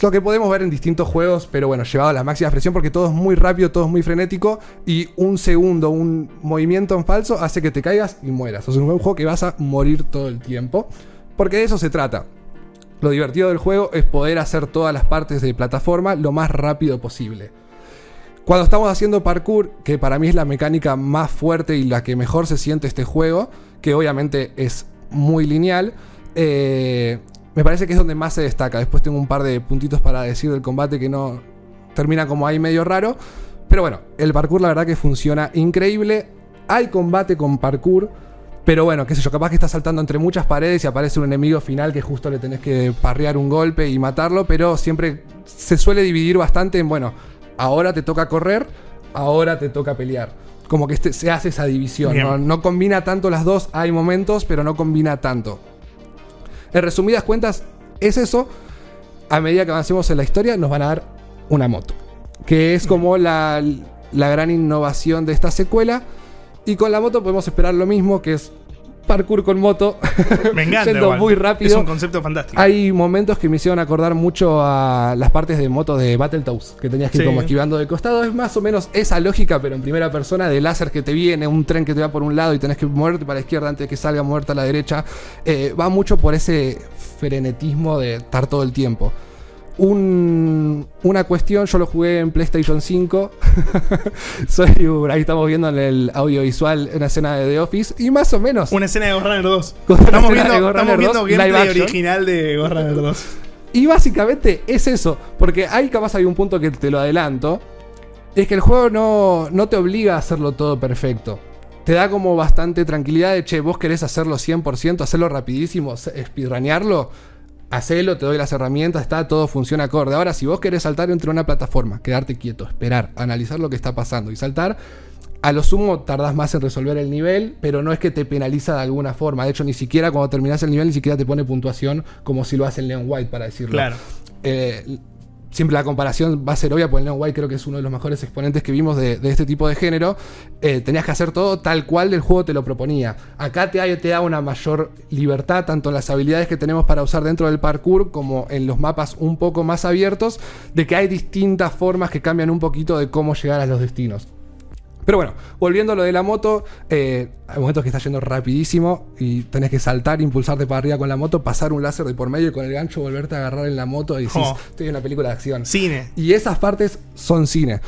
lo que podemos ver en distintos juegos, pero bueno, llevado a la máxima expresión porque todo es muy rápido, todo es muy frenético y un segundo, un movimiento en falso hace que te caigas y mueras. O sea, es un juego que vas a morir todo el tiempo, porque de eso se trata. Lo divertido del juego es poder hacer todas las partes de plataforma lo más rápido posible. Cuando estamos haciendo parkour, que para mí es la mecánica más fuerte y la que mejor se siente este juego, que obviamente es muy lineal, me parece que es donde más se destaca. Después tengo un par de puntitos para decir del combate que no termina como ahí medio raro. Pero bueno, el parkour la verdad que funciona increíble. Hay combate con parkour, pero bueno, qué sé yo, capaz que estás saltando entre muchas paredes y aparece un enemigo final que justo le tenés que parrear un golpe y matarlo. Pero siempre se suele dividir bastante en, bueno, ahora te toca correr, ahora te toca pelear. Como que se hace esa división, no combina tanto las dos. Hay momentos, pero no combina tanto. En resumidas cuentas, es eso. A medida que avancemos en la historia, nos van a dar una moto, que es como la gran innovación de esta secuela. Y con la moto podemos esperar lo mismo, que es parkour con moto. Me encanta. Yendo igual. muy rápido. Es un concepto fantástico. Hay momentos que me hicieron acordar mucho a las partes de moto de Battletoads, que tenías que ir como esquivando de costado. Es más o menos esa lógica, pero en primera persona, de láser que te viene, un tren que te va por un lado y tenés que moverte para la izquierda antes de que salga, moverte a la derecha. Va mucho por ese frenetismo de estar todo el tiempo. Una cuestión, yo lo jugué en PlayStation 5. Ahí estamos viendo en el audiovisual una escena de The Office. Y más o menos una escena de Ghost Runner 2. Estamos viendo gameplay original de Ghost Runner 2. Y básicamente es eso. Porque ahí capaz hay un punto que te lo adelanto. Es que el juego no te obliga a hacerlo todo perfecto. Te da como bastante tranquilidad de, che, vos querés hacerlo 100%, hacerlo rapidísimo, speedrunearlo. Hacelo, te doy las herramientas, todo funciona acorde. Ahora, si vos querés saltar entre una plataforma, quedarte quieto, esperar, analizar lo que está pasando y saltar, a lo sumo tardás más en resolver el nivel, pero no es que te penaliza de alguna forma. De hecho, ni siquiera cuando terminás el nivel, ni siquiera te pone puntuación como si lo hace el Neon White, para decirlo. Claro. Siempre la comparación va a ser obvia, porque el Neon White creo que es uno de los mejores exponentes que vimos de este tipo de género. Tenías que hacer todo tal cual el juego te lo proponía. Acá te da una mayor libertad, tanto en las habilidades que tenemos para usar dentro del parkour, como en los mapas un poco más abiertos, de que hay distintas formas que cambian un poquito de cómo llegar a los destinos. Pero bueno, volviendo a lo de la moto, hay momentos que está yendo rapidísimo y tenés que saltar, impulsarte para arriba con la moto, pasar un láser de por medio y con el gancho volverte a agarrar en la moto y decís, estoy en una película de acción. Cine. Y esas partes son cine.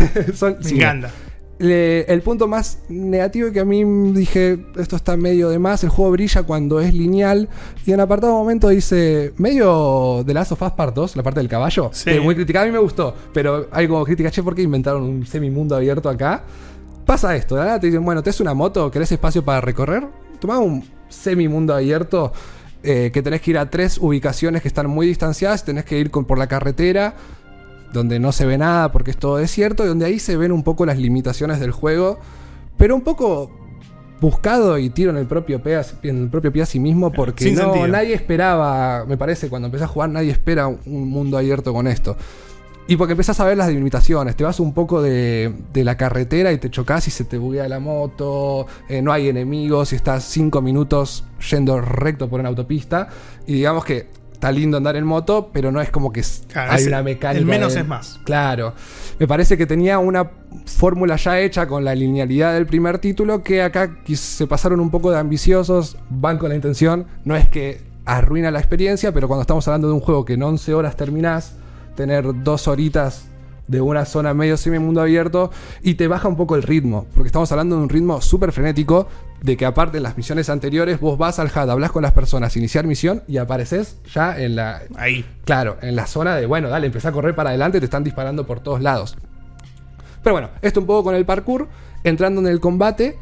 Me encanta. El punto más negativo es que a mí dije, esto está medio de más, el juego brilla cuando es lineal, y en apartado momento dice, medio de Last of Us Part 2, la parte del caballo, muy criticada, a mí me gustó, pero hay como crítica, che, ¿por qué inventaron un semimundo abierto acá? Pasa esto, de nada te dicen, bueno, ¿tenés una moto? ¿Querés espacio para recorrer? Tomá un semimundo abierto, que tenés que ir a 3 ubicaciones que están muy distanciadas, tenés que ir por la carretera, donde no se ve nada porque es todo desierto, y donde ahí se ven un poco las limitaciones del juego, pero un poco buscado y tiro en el propio pie a sí mismo, porque nadie esperaba, me parece, cuando empecé a jugar, nadie espera un mundo abierto con esto. Y porque empezás a ver las limitaciones, te vas un poco de la carretera y te chocás y se te buguea la moto, no hay enemigos y estás 5 minutos yendo recto por una autopista, y digamos que está lindo andar en moto, pero no es como que hay una mecánica. El menos es más. Claro. Me parece que tenía una fórmula ya hecha con la linealidad del primer título, que acá se pasaron un poco de ambiciosos, van con la intención. No es que arruina la experiencia, pero cuando estamos hablando de un juego que en 11 horas terminás, tener 2 horitas de una zona medio semi-mundo abierto, y te baja un poco el ritmo, porque estamos hablando de un ritmo súper frenético, de que aparte en las misiones anteriores vos vas al HUD, hablas con las personas, iniciar misión y apareces ya en la... Ahí. Claro, en la zona de, bueno, dale, empezá a correr para adelante, te están disparando por todos lados. Pero bueno, esto un poco con el parkour, entrando en el combate,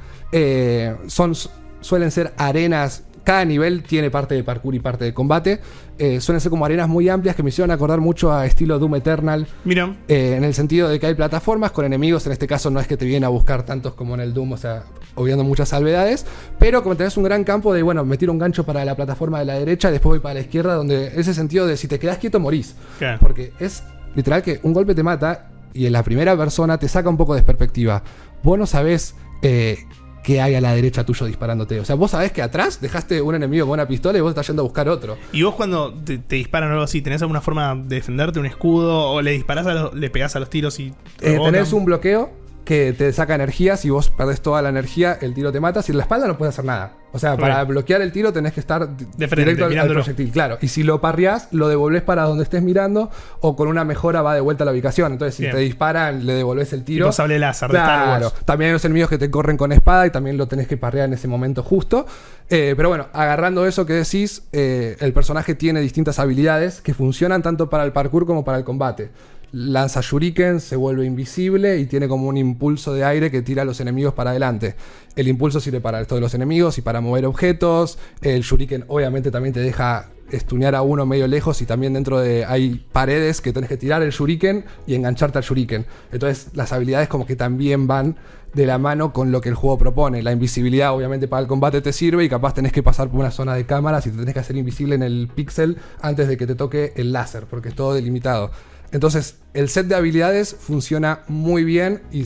suelen ser arenas. Cada nivel tiene parte de parkour y parte de combate. Suelen ser como arenas muy amplias que me hicieron acordar mucho a estilo Doom Eternal. Mira. En el sentido de que hay plataformas con enemigos. En este caso no es que te vienen a buscar tantos como en el Doom, o sea, obviando muchas salvedades. Pero como tenés un gran campo de, bueno, me tiro un gancho para la plataforma de la derecha y después voy para la izquierda, donde ese sentido de si te quedás quieto morís. Claro. Porque es literal que un golpe te mata y en la primera persona te saca un poco de perspectiva. Vos no sabés qué hay a la derecha tuyo disparándote. O sea, vos sabés que atrás dejaste un enemigo con una pistola y vos estás yendo a buscar otro. Y vos cuando te disparan o algo así, ¿tenés alguna forma de defenderte, un escudo? ¿O le disparás le pegás a los tiros y tenés un bloqueo que te saca energía. Si vos perdés toda la energía, el tiro te mata. Si en la espalda no puedes hacer nada. O sea, para bloquear el tiro tenés que estar de frente, directo al proyectil. Claro. Y si lo parreás, lo devolvés para donde estés mirando, o con una mejora va de vuelta a la ubicación. Entonces, si te disparan, le devolvés el tiro. Tipo sable láser. Claro. También hay los enemigos que te corren con espada y también lo tenés que parrear en ese momento justo. Pero bueno, agarrando eso que decís, el personaje tiene distintas habilidades que funcionan tanto para el parkour como para el combate. Lanza shuriken, se vuelve invisible y tiene como un impulso de aire que tira a los enemigos para adelante. El impulso sirve para esto de los enemigos y para mover objetos. El shuriken obviamente también te deja estunear a uno medio lejos, y también dentro hay paredes que tenés que tirar el shuriken y engancharte al shuriken. Entonces las habilidades como que también van de la mano con lo que el juego propone. La invisibilidad obviamente para el combate te sirve, y capaz tenés que pasar por una zona de cámaras y te tenés que hacer invisible en el píxel antes de que te toque el láser, porque es todo delimitado. Entonces el set de habilidades funciona muy bien y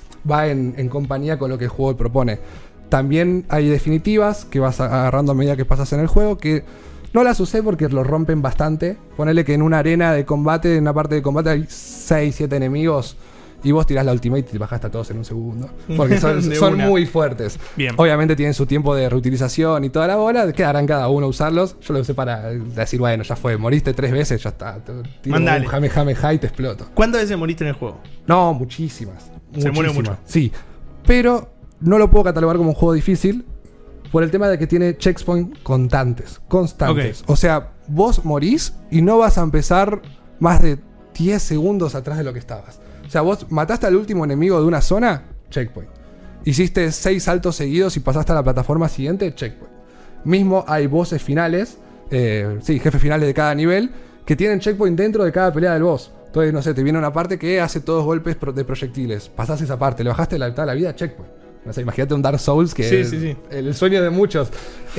va en compañía con lo que el juego propone. También hay definitivas que vas agarrando a medida que pasas en el juego, que no las usé porque lo rompen bastante. Ponele que en una arena de combate, en una parte de combate hay 6-7 enemigos y vos tirás la ultimate y te bajaste a todos en un segundo, porque son muy fuertes. Bien. Obviamente tienen su tiempo de reutilización y toda la bola, quedarán cada uno a usarlos. Yo lo usé para decir, bueno, ya fue, moriste 3 veces, ya está, tiro un jame y te exploto. ¿Cuántas veces moriste en el juego? No, muchísimas. Se muere mucho. Sí, pero no lo puedo catalogar como un juego difícil por el tema de que tiene checkpoints constantes. Okay. O sea, vos morís y no vas a empezar más de 10 segundos atrás de lo que estabas. O sea, vos mataste al último enemigo de una zona, checkpoint. Hiciste 6 saltos seguidos y pasaste a la plataforma siguiente, checkpoint. Mismo hay bosses finales, jefes finales de cada nivel, que tienen checkpoint dentro de cada pelea del boss. Entonces, no sé, te viene una parte que hace todos golpes de proyectiles. Pasás esa parte, le bajaste la mitad de la vida, checkpoint. No sé, imagínate un Dark Souls que es el sueño de muchos.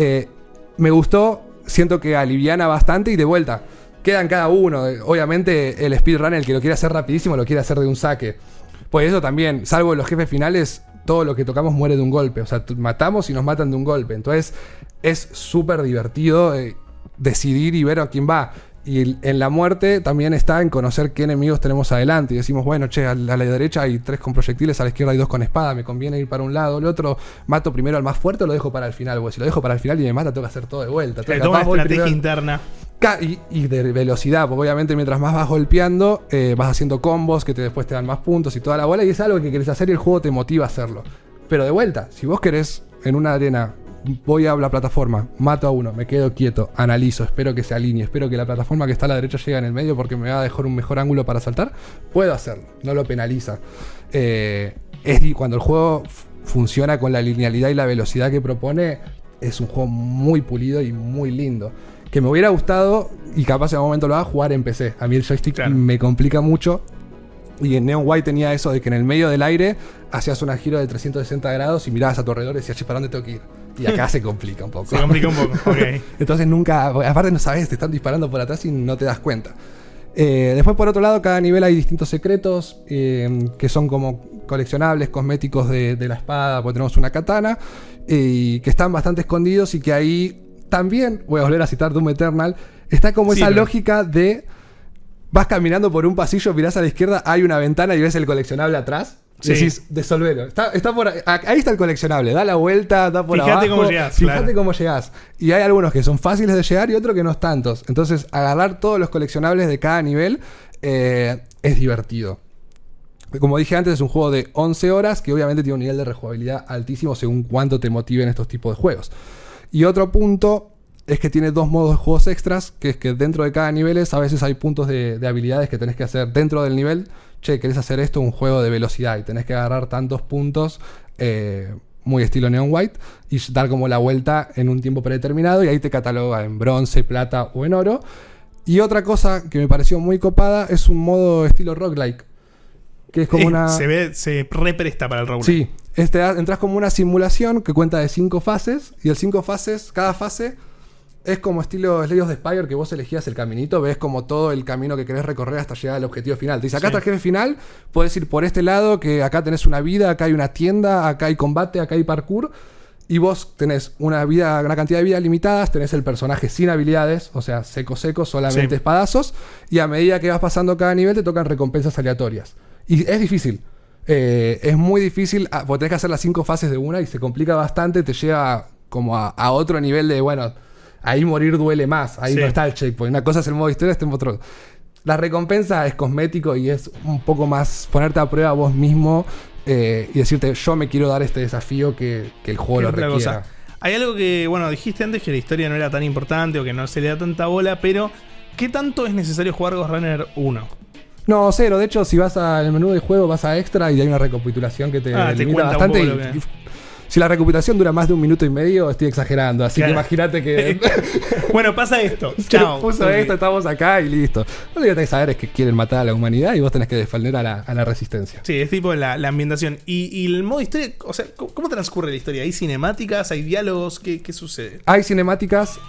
Me gustó, siento que aliviana bastante y de vuelta. Quedan cada uno. Obviamente el speedrunner, el que lo quiere hacer rapidísimo, lo quiere hacer de un saque. Pues eso también, salvo los jefes finales, todo lo que tocamos muere de un golpe. O sea, matamos y nos matan de un golpe. Entonces es súper divertido decidir y ver a quién va. Y en la muerte también está en conocer qué enemigos tenemos adelante. Y decimos, bueno, che, a la derecha hay 3 con proyectiles, a la izquierda hay 2 con espada. Me conviene ir para un lado o el otro. Mato primero al más fuerte o lo dejo para el final. Porque si lo dejo para el final y me mata, tengo que hacer todo de vuelta. Toda una estrategia interna. Y de velocidad, porque obviamente mientras más vas golpeando, vas haciendo combos que después te dan más puntos y toda la bola. Y es algo que querés hacer y el juego te motiva a hacerlo. Pero de vuelta, si vos querés en una arena, voy a la plataforma, mato a uno, me quedo quieto, analizo, espero que se alinee, espero que la plataforma que está a la derecha llegue en el medio porque me va a dejar un mejor ángulo para saltar, puedo hacerlo, no lo penaliza. Cuando el juego funciona con la linealidad y la velocidad que propone, es un juego muy pulido y muy lindo. Que me hubiera gustado, y capaz en algún momento lo haga, jugar en PC. A mí el joystick me complica mucho. Y en Neon White tenía eso de que en el medio del aire hacías una giro de 360 grados y mirabas a tu alrededor y decías, che, ¿para dónde tengo que ir? Y acá se complica un poco. Ok. Entonces nunca, aparte no sabes, te están disparando por atrás y no te das cuenta. Después por otro lado, cada nivel hay distintos secretos que son como coleccionables, cosméticos de la espada, porque tenemos una katana, que están bastante escondidos y que ahí también, voy a volver a citar Doom Eternal, está como esa lógica de... Vas caminando por un pasillo, mirás a la izquierda, hay una ventana y ves el coleccionable atrás. Sí. Decís, desolvelo. Está por ahí está el coleccionable. Da la vuelta, da por abajo. Fíjate cómo llegás. Y hay algunos que son fáciles de llegar y otros que no es tantos. Entonces, agarrar todos los coleccionables de cada nivel es divertido. Como dije antes, es un juego de 11 horas que obviamente tiene un nivel de rejugabilidad altísimo según cuánto te motiven estos tipos de juegos. Y otro punto... es que tiene 2 modos de juegos extras, que es que dentro de cada nivel a veces hay puntos de habilidades que tenés que hacer dentro del nivel. Che, querés hacer esto, un juego de velocidad, y tenés que agarrar tantos puntos, muy estilo Neon White, y dar como la vuelta en un tiempo predeterminado, y ahí te cataloga en bronce, plata o en oro. Y otra cosa que me pareció muy copada es un modo estilo roguelike, que es como una... Se represta para el roguelike. Sí, entras como una simulación que cuenta de 5 fases, y el 5 fases, cada fase... Es como estilo Slay of the Spire, que vos elegías el caminito, ves como todo el camino que querés recorrer hasta llegar al objetivo final. Te dice, acá está el jefe final, podés ir por este lado, que acá tenés una vida, acá hay una tienda, acá hay combate, acá hay parkour. Y vos tenés una cantidad de vidas limitadas, tenés el personaje sin habilidades, o sea, seco, solamente espadazos. Y a medida que vas pasando cada nivel te tocan recompensas aleatorias. Y es difícil. Es muy difícil, porque tenés que hacer las 5 fases de una y se complica bastante, te lleva como a otro nivel de, bueno, ahí morir duele más, ahí no está el checkpoint. Una cosa es el modo historia, este es otro. La recompensa es cosmético y es un poco más ponerte a prueba vos mismo y decirte, yo me quiero dar este desafío que el juego lo requiera. Cosa. Hay algo que, bueno, dijiste antes que la historia no era tan importante o que no se le da tanta bola, pero ¿qué tanto es necesario jugar Ghost Runner 1? No, 0. De hecho, si vas al menú de juego, vas a extra y hay una recapitulación que te limita bastante. Si la recapitulación dura más de 1 minuto y medio, estoy exagerando. Así que imagínate que... Bueno, pasa esto. Chao. Puso esto, estamos acá y listo. Lo que tenés que saber es que quieren matar a la humanidad y vos tenés que defender a la resistencia. Sí, es tipo la ambientación. Y el modo historia, o sea, ¿cómo transcurre la historia? ¿Hay cinemáticas? ¿Hay diálogos? ¿Qué sucede? Hay cinemáticas,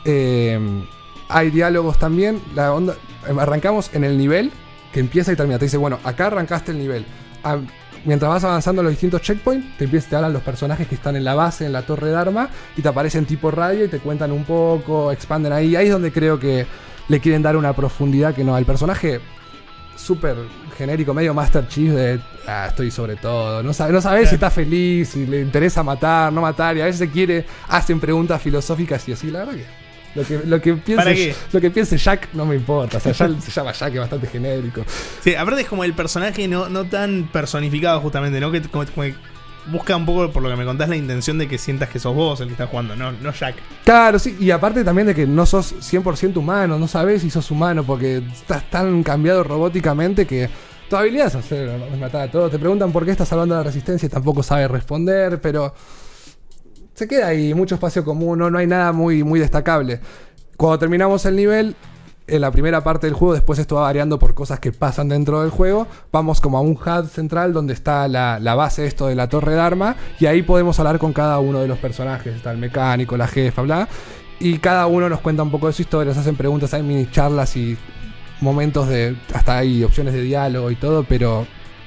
hay diálogos también. La onda, arrancamos en el nivel que empieza y termina. Te dice, bueno, acá arrancaste el nivel. Mientras vas avanzando en los distintos checkpoints, te hablan los personajes que están en la base, en la torre de arma, y te aparecen tipo radio y te cuentan un poco, expanden ahí. Ahí es donde creo que le quieren dar una profundidad que no. El personaje súper genérico, medio Master Chief de estoy sobre todo. No sabes si está feliz, si le interesa matar, no matar, y a veces hacen preguntas filosóficas y así, la verdad que... Lo que piense Jack no me importa. O sea, ya se llama Jack, es bastante genérico. Sí, aparte es como el personaje no tan personificado justamente, ¿no? Que como busca un poco, por lo que me contás, la intención de que sientas que sos vos el que está jugando, no Jack. Claro, sí, y aparte también de que no sos 100% humano, no sabés si sos humano porque estás tan cambiado robóticamente que tu habilidad es hacer, ¿no? Es matar a todos. Te preguntan por qué estás salvando a la resistencia y tampoco sabes responder, pero... se queda ahí, mucho espacio común, no hay nada muy, muy destacable. Cuando terminamos el nivel, en la primera parte del juego, después esto va variando por cosas que pasan dentro del juego, vamos como a un hub central donde está la base esto de la torre de arma, y ahí podemos hablar con cada uno de los personajes, está el mecánico, la jefa, bla, y cada uno nos cuenta un poco de su historia, nos hacen preguntas, hay mini charlas y momentos hasta hay opciones de diálogo y todo, pero...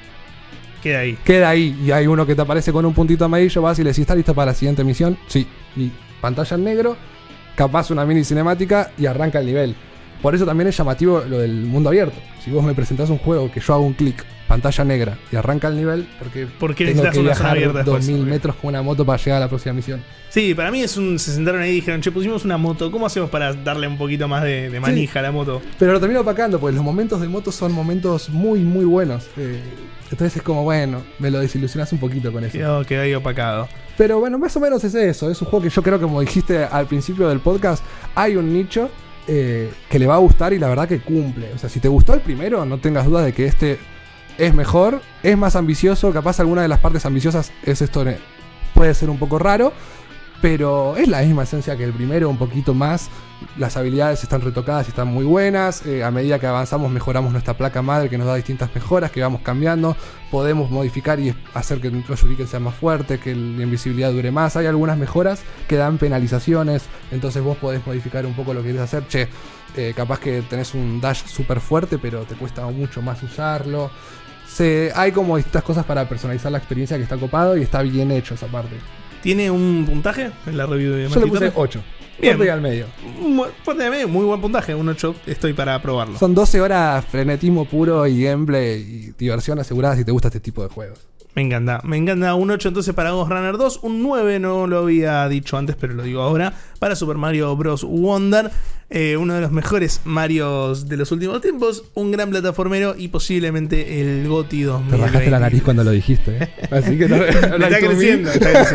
Queda ahí. Y hay uno que te aparece con un puntito amarillo, vas y le decís, ¿está listo para la siguiente misión? Sí. Y pantalla en negro, capaz una mini cinemática y arranca el nivel. Por eso también es llamativo lo del mundo abierto. Si vos me presentás un juego que yo hago un clic, pantalla negra, y arranca el nivel, porque tengo que viajar 2000 metros con una moto para llegar a la próxima misión. Sí, para mí se sentaron ahí y dijeron, che, pusimos una moto, ¿cómo hacemos para darle un poquito más de manija a la moto? Pero lo termino opacando, porque los momentos de moto son momentos muy, muy buenos. Entonces es como, bueno, me lo desilusionás un poquito con eso. Quedó ahí opacado. Pero bueno, más o menos es eso. Es un juego que yo creo que, como dijiste al principio del podcast, hay un nicho que le va a gustar y la verdad que cumple. O sea, si te gustó el primero, no tengas dudas de que este es mejor, es más ambicioso. Capaz alguna de las partes ambiciosas es esto, puede ser un poco raro, pero es la misma esencia que el primero, un poquito más. Las habilidades están retocadas y están muy buenas. A medida que avanzamos mejoramos nuestra placa madre, que nos da distintas mejoras que vamos cambiando. Podemos modificar y hacer que los shuriken sean más fuertes, que la invisibilidad dure más. Hay algunas mejoras que dan penalizaciones, entonces vos podés modificar un poco lo que querés hacer. Capaz que tenés un dash súper fuerte, pero te cuesta mucho más usarlo. Hay como distintas cosas para personalizar la experiencia, que está copado y está bien hecho esa parte. ¿Tiene un puntaje en la review de Yo le puse 8. Bien. Fuerte y al medio. Fuerte y al medio, muy buen puntaje. Un 8, estoy para probarlo. Son 12 horas frenetismo puro y gameplay y diversión asegurada si te gusta este tipo de juegos. Me encanta un 8 entonces para Ghost Runner 2, un 9, no lo había dicho antes pero lo digo ahora, para Super Mario Bros. Wonder, uno de los mejores Marios de los últimos tiempos, un gran plataformero y posiblemente el GOTY 2020. Te rajaste la nariz cuando lo dijiste, así que no está creciendo.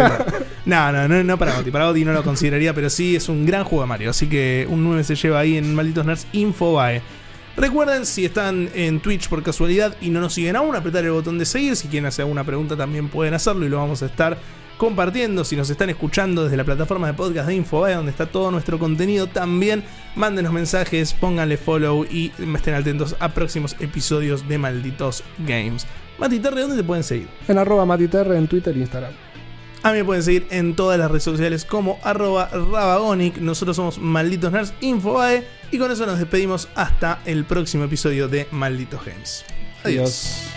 No para GOTY no lo consideraría, pero sí es un gran juego de Mario, así que un 9 se lleva ahí en Malditos Nerds Infobae. Recuerden, si están en Twitch por casualidad y no nos siguen aún, apretar el botón de seguir. Si quieren hacer alguna pregunta también pueden hacerlo y lo vamos a estar compartiendo. Si nos están escuchando desde la plataforma de podcast de Infobae, donde está todo nuestro contenido, también mándenos mensajes, pónganle follow y estén atentos a próximos episodios de Malditos Games. Mati Terre, ¿dónde te pueden seguir? En @MatiTerre en Twitter e Instagram. A mí me pueden seguir en todas las redes sociales como @Rabagonic. Nosotros somos Malditos Nerds Infobae. Y con eso nos despedimos hasta el próximo episodio de Malditos Games. Adiós.